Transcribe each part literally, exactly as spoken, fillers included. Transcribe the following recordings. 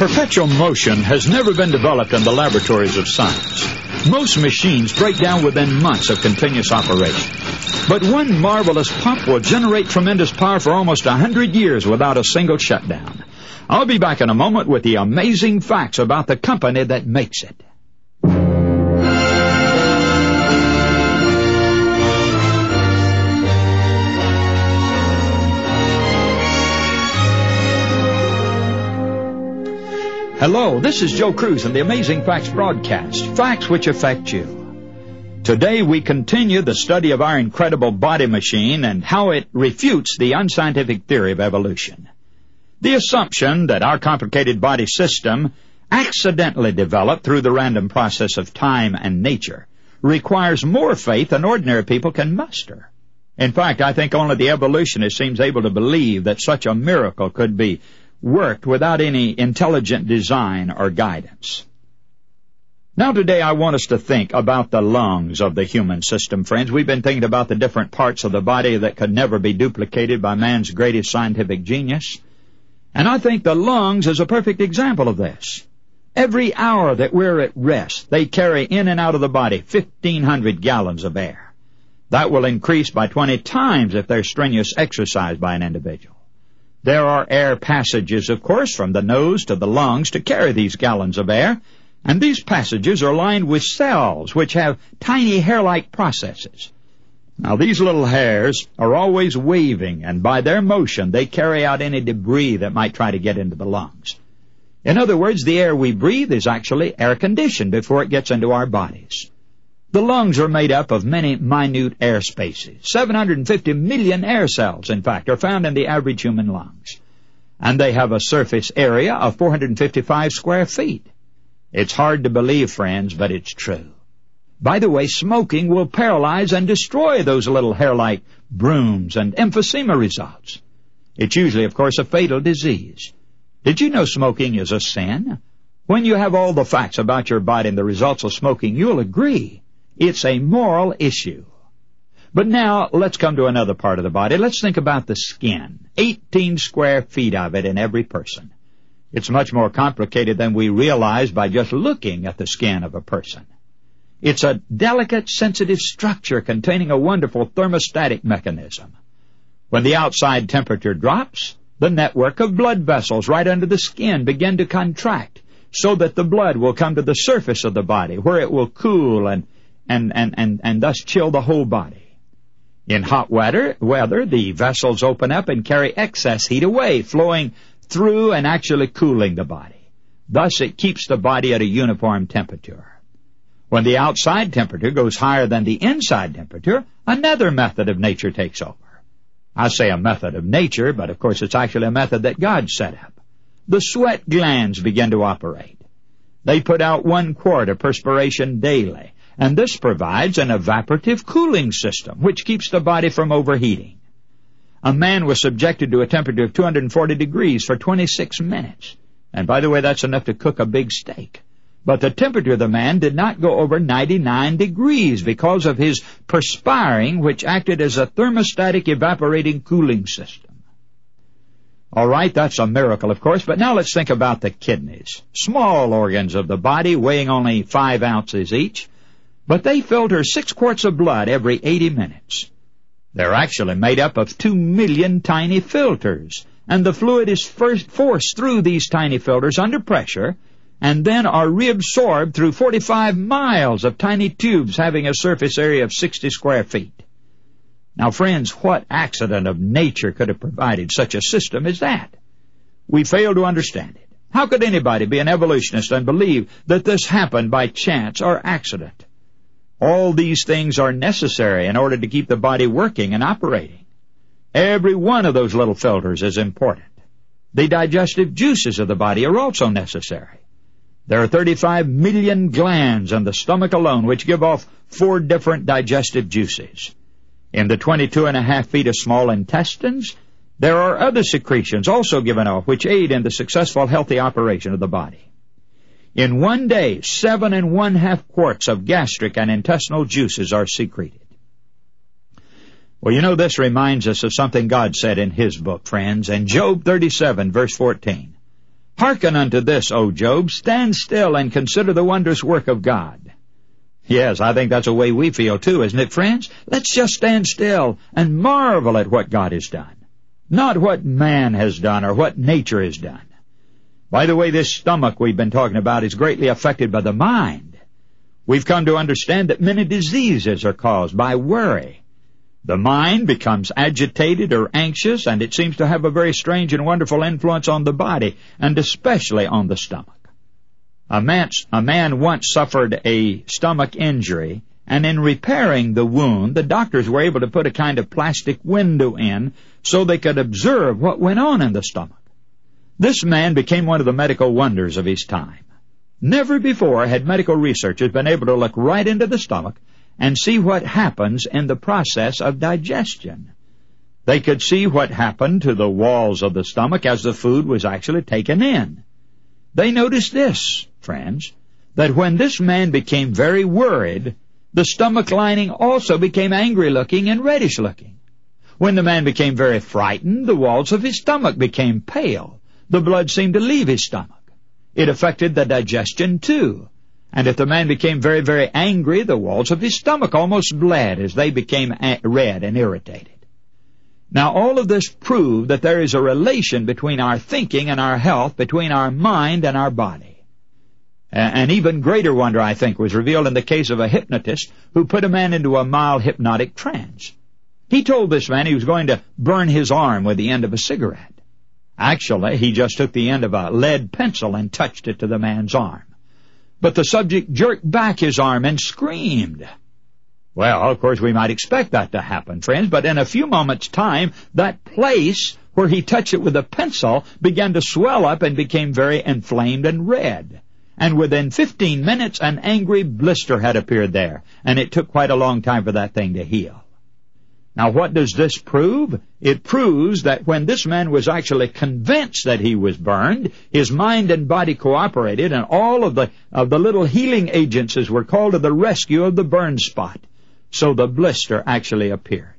Perpetual motion has never been developed in the laboratories of science. Most machines break down within months of continuous operation. But one marvelous pump will generate tremendous power for almost a hundred years without a single shutdown. I'll be back in a moment with the amazing facts about the company that makes it. Hello, this is Joe Cruz and the Amazing Facts broadcast, facts which affect you. Today we continue the study of our incredible body machine and how it refutes the unscientific theory of evolution. The assumption that our complicated body system, accidentally developed through the random process of time and nature, requires more faith than ordinary people can muster. In fact, I think only the evolutionist seems able to believe that such a miracle could be worked without any intelligent design or guidance. Now today I want us to think about the lungs of the human system, friends. We've been thinking about the different parts of the body that could never be duplicated by man's greatest scientific genius. And I think the lungs is a perfect example of this. Every hour that we're at rest, they carry in and out of the body fifteen hundred gallons of air. That will increase by twenty times if there's strenuous exercise by an individual. There are air passages, of course, from the nose to the lungs to carry these gallons of air, and these passages are lined with cells which have tiny hair-like processes. Now, these little hairs are always waving, and by their motion they carry out any debris that might try to get into the lungs. In other words, the air we breathe is actually air-conditioned before it gets into our bodies. The lungs are made up of many minute air spaces. seven hundred fifty million air cells, in fact, are found in the average human lungs. And they have a surface area of four hundred fifty-five square feet. It's hard to believe, friends, but it's true. By the way, smoking will paralyze and destroy those little hair-like brooms, and emphysema results. It's usually, of course, a fatal disease. Did you know smoking is a sin? When you have all the facts about your body and the results of smoking, you'll agree. It's a moral issue. But now, let's come to another part of the body. Let's think about the skin. eighteen square feet of it in every person. It's much more complicated than we realize by just looking at the skin of a person. It's a delicate, sensitive structure containing a wonderful thermostatic mechanism. When the outside temperature drops, the network of blood vessels right under the skin begin to contract so that the blood will come to the surface of the body where it will cool and And, and, and, and thus chill the whole body. In hot weather, weather, the vessels open up and carry excess heat away, flowing through and actually cooling the body. Thus, it keeps the body at a uniform temperature. When the outside temperature goes higher than the inside temperature, another method of nature takes over. I say a method of nature, but of course it's actually a method that God set up. The sweat glands begin to operate. They put out one quart of perspiration daily. And this provides an evaporative cooling system, which keeps the body from overheating. A man was subjected to a temperature of two hundred forty degrees for twenty-six minutes. And by the way, that's enough to cook a big steak. But the temperature of the man did not go over ninety-nine degrees because of his perspiring, which acted as a thermostatic evaporating cooling system. All right, that's a miracle, of course, but now let's think about the kidneys. Small organs of the body weighing only five ounces each. But they filter six quarts of blood every eighty minutes. They're actually made up of two million tiny filters, and the fluid is first forced through these tiny filters under pressure, and then are reabsorbed through forty-five miles of tiny tubes having a surface area of sixty square feet. Now, friends, what accident of nature could have provided such a system as that? We fail to understand it. How could anybody be an evolutionist and believe that this happened by chance or accident? All these things are necessary in order to keep the body working and operating. Every one of those little filters is important. The digestive juices of the body are also necessary. There are thirty-five million glands in the stomach alone which give off four different digestive juices. In the twenty-two and a half feet of small intestines, there are other secretions also given off which aid in the successful healthy operation of the body. In one day, seven and one-half quarts of gastric and intestinal juices are secreted. Well, you know, this reminds us of something God said in His book, friends, in Job thirty-seven, verse fourteen. Hearken unto this, O Job, stand still and consider the wondrous work of God. Yes, I think that's the way we feel too, isn't it, friends? Let's just stand still and marvel at what God has done, not what man has done or what nature has done. By the way, this stomach we've been talking about is greatly affected by the mind. We've come to understand that many diseases are caused by worry. The mind becomes agitated or anxious, and it seems to have a very strange and wonderful influence on the body, and especially on the stomach. A man, a man once suffered a stomach injury, and in repairing the wound, the doctors were able to put a kind of plastic window in so they could observe what went on in the stomach. This man became one of the medical wonders of his time. Never before had medical researchers been able to look right into the stomach and see what happens in the process of digestion. They could see what happened to the walls of the stomach as the food was actually taken in. They noticed this, friends, that when this man became very worried, the stomach lining also became angry-looking and reddish-looking. When the man became very frightened, the walls of his stomach became pale. The blood seemed to leave his stomach. It affected the digestion, too. And if the man became very, very angry, the walls of his stomach almost bled as they became red and irritated. Now, all of this proved that there is a relation between our thinking and our health, between our mind and our body. An even greater wonder, I think, was revealed in the case of a hypnotist who put a man into a mild hypnotic trance. He told this man he was going to burn his arm with the end of a cigarette. Actually, he just took the end of a lead pencil and touched it to the man's arm. But the subject jerked back his arm and screamed. Well, of course, we might expect that to happen, friends, but in a few moments' time, that place where he touched it with a pencil began to swell up and became very inflamed and red. And within fifteen minutes, an angry blister had appeared there, and it took quite a long time for that thing to heal. Now, what does this prove? It proves that when this man was actually convinced that he was burned, his mind and body cooperated, and all of the, of the little healing agencies were called to the rescue of the burned spot. So the blister actually appeared.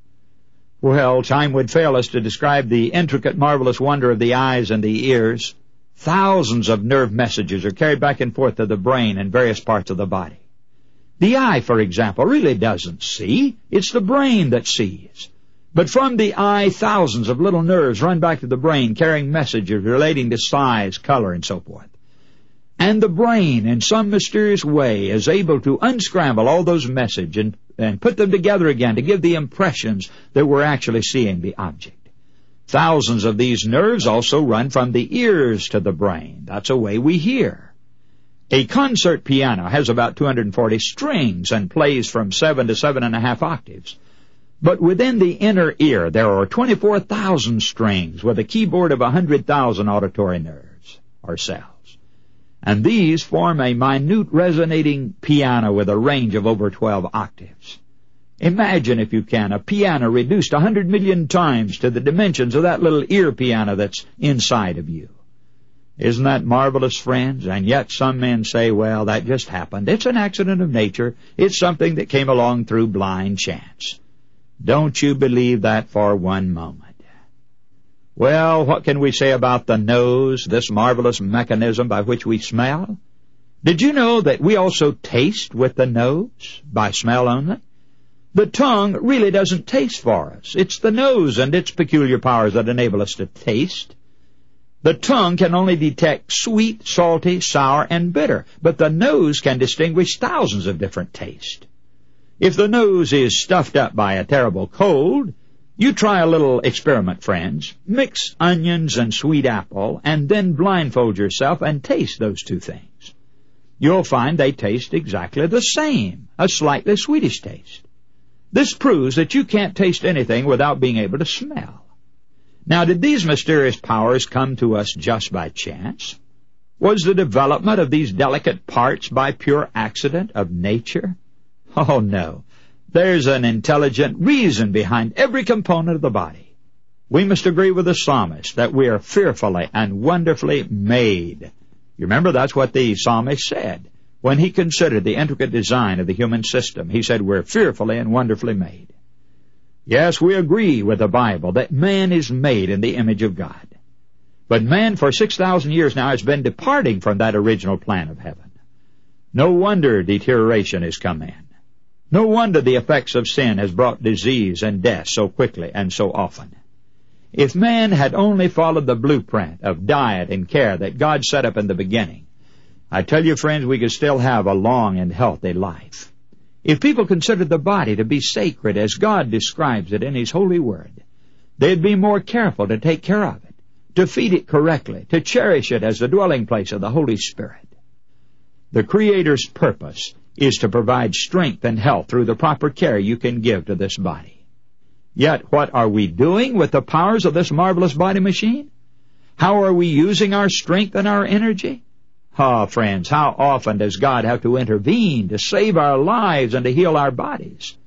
Well, time would fail us to describe the intricate, marvelous wonder of the eyes and the ears. Thousands of nerve messages are carried back and forth to the brain and various parts of the body. The eye, for example, really doesn't see. It's the brain that sees. But from the eye, thousands of little nerves run back to the brain, carrying messages relating to size, color, and so forth. And the brain, in some mysterious way, is able to unscramble all those messages and, and put them together again to give the impressions that we're actually seeing the object. Thousands of these nerves also run from the ears to the brain. That's a way we hear. A concert piano has about two hundred forty strings and plays from seven to seven and a half octaves. But within the inner ear, there are twenty-four thousand strings with a keyboard of one hundred thousand auditory nerves, or cells. And these form a minute resonating piano with a range of over twelve octaves. Imagine, if you can, a piano reduced one hundred million times to the dimensions of that little ear piano that's inside of you. Isn't that marvelous, friends? And yet some men say, well, that just happened. It's an accident of nature. It's something that came along through blind chance. Don't you believe that for one moment. Well, what can we say about the nose, this marvelous mechanism by which we smell? Did you know that we also taste with the nose, by smell only? The tongue really doesn't taste for us. It's the nose and its peculiar powers that enable us to taste. The tongue can only detect sweet, salty, sour, and bitter, but the nose can distinguish thousands of different tastes. If the nose is stuffed up by a terrible cold, you try a little experiment, friends. Mix onions and sweet apple, and then blindfold yourself and taste those two things. You'll find they taste exactly the same, a slightly sweetish taste. This proves that you can't taste anything without being able to smell. Now, did these mysterious powers come to us just by chance? Was the development of these delicate parts by pure accident of nature? Oh, no. There's an intelligent reason behind every component of the body. We must agree with the psalmist that we are fearfully and wonderfully made. You remember that's what the psalmist said when he considered the intricate design of the human system. He said we're fearfully and wonderfully made. Yes, we agree with the Bible that man is made in the image of God. But man for six thousand years now has been departing from that original plan of heaven. No wonder deterioration has come in. No wonder the effects of sin has brought disease and death so quickly and so often. If man had only followed the blueprint of diet and care that God set up in the beginning, I tell you, friends, we could still have a long and healthy life. If people considered the body to be sacred as God describes it in His holy word, they'd be more careful to take care of it, to feed it correctly, to cherish it as the dwelling place of the Holy Spirit. The Creator's purpose is to provide strength and health through the proper care you can give to this body. Yet, what are we doing with the powers of this marvelous body machine? How are we using our strength and our energy? Ah, oh, friends, how often does God have to intervene to save our lives and to heal our bodies?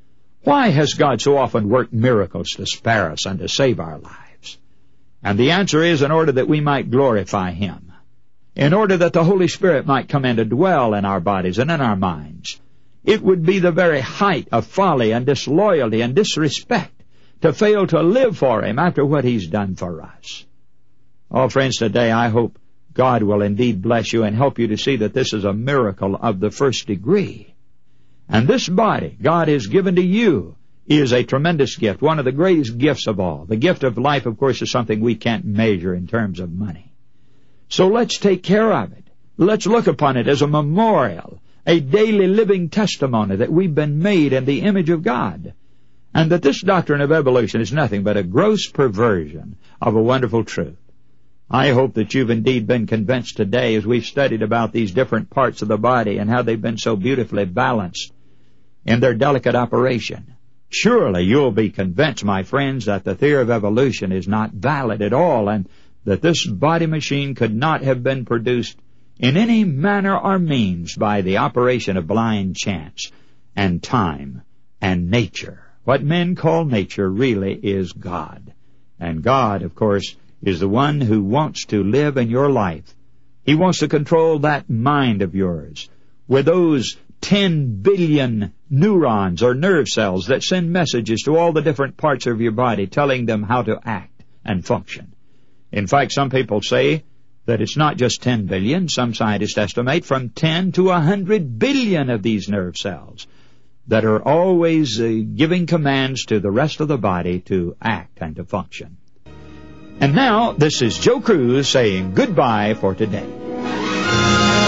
Why has God so often worked miracles to spare us and to save our lives? And the answer is in order that we might glorify Him, in order that the Holy Spirit might come in to dwell in our bodies and in our minds. It would be the very height of folly and disloyalty and disrespect to fail to live for Him after what He's done for us. Oh, friends, today I hope God will indeed bless you and help you to see that this is a miracle of the first degree. And this body God has given to you is a tremendous gift, one of the greatest gifts of all. The gift of life, of course, is something we can't measure in terms of money. So let's take care of it. Let's look upon it as a memorial, a daily living testimony that we've been made in the image of God, and that this doctrine of evolution is nothing but a gross perversion of a wonderful truth. I hope that you've indeed been convinced today as we've studied about these different parts of the body and how they've been so beautifully balanced in their delicate operation. Surely you'll be convinced, my friends, that the theory of evolution is not valid at all, and that this body machine could not have been produced in any manner or means by the operation of blind chance and time and nature. What men call nature really is God. And God, of course, is the one who wants to live in your life. He wants to control that mind of yours with those ten billion neurons or nerve cells that send messages to all the different parts of your body telling them how to act and function. In fact, some people say that it's not just ten billion. Some scientists estimate from ten to one hundred billion of these nerve cells that are always uh, giving commands to the rest of the body to act and to function. And now, this is Joe Cruz saying goodbye for today.